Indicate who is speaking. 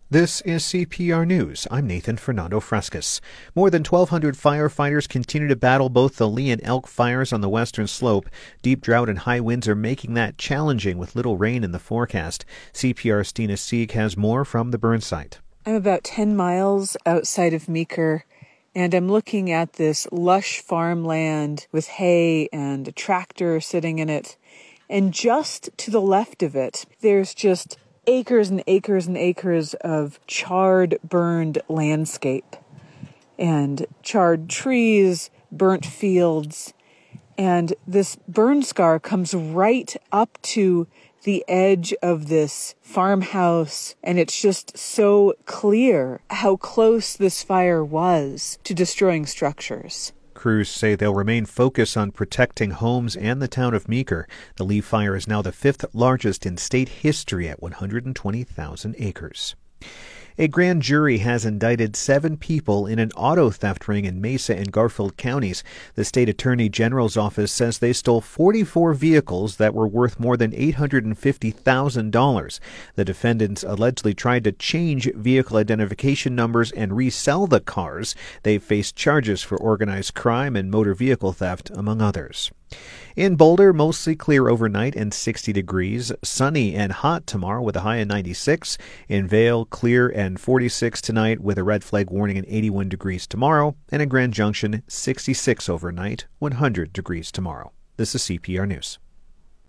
Speaker 1: This is CPR News. I'm Nathan Fernando Frescas. More than 1,200 firefighters continue to battle both the Lee and Elk fires on the western slope. Deep drought and high winds are making that challenging with little rain in the forecast. CPR's Stina Sieg has more from the burn site.
Speaker 2: I'm about 10 miles outside of Meeker, and I'm looking at this lush farmland with hay and a tractor sitting in it. And just to the left of it, there's just acres and acres and acres of charred, burned landscape and charred trees, burnt fields. And this burn scar comes right up to the edge of this farmhouse, and it's just so clear how close this fire was to destroying structures.
Speaker 1: Crews say they'll remain focused on protecting homes and the town of Meeker. The Lee fire is now the fifth largest in state history at 120,000 acres. A grand jury has indicted 7 people in an auto theft ring in Mesa and Garfield counties. The state attorney general's office says they stole 44 vehicles that were worth more than $850,000. The defendants allegedly tried to change vehicle identification numbers and resell the cars. They faced charges for organized crime and motor vehicle theft, among others. In Boulder, mostly clear overnight and 60 degrees. Sunny and hot tomorrow with a high of 96. In Vail, clear and 46 tonight with a red flag warning and 81 degrees tomorrow. And in Grand Junction, 66 overnight, 100 degrees tomorrow. This is CPR News.